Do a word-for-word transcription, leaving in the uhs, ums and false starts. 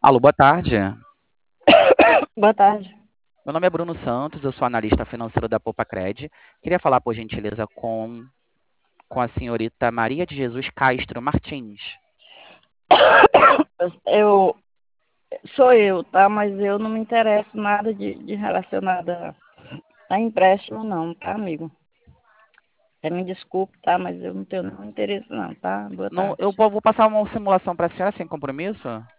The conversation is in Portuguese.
Alô, boa tarde. Boa tarde. Meu nome é Bruno Santos, eu sou analista financeiro da Popacred. Queria falar, por gentileza, com, com a senhorita Maria de Jesus Castro Martins. Eu sou eu, tá? Mas eu não me interesso nada de, de relacionado a, a empréstimo, não, tá, amigo? Você me desculpe, tá? Mas eu não tenho nenhum interesse, não, tá? Boa Não, tarde. eu vou vou passar uma simulação para a senhora sem compromisso?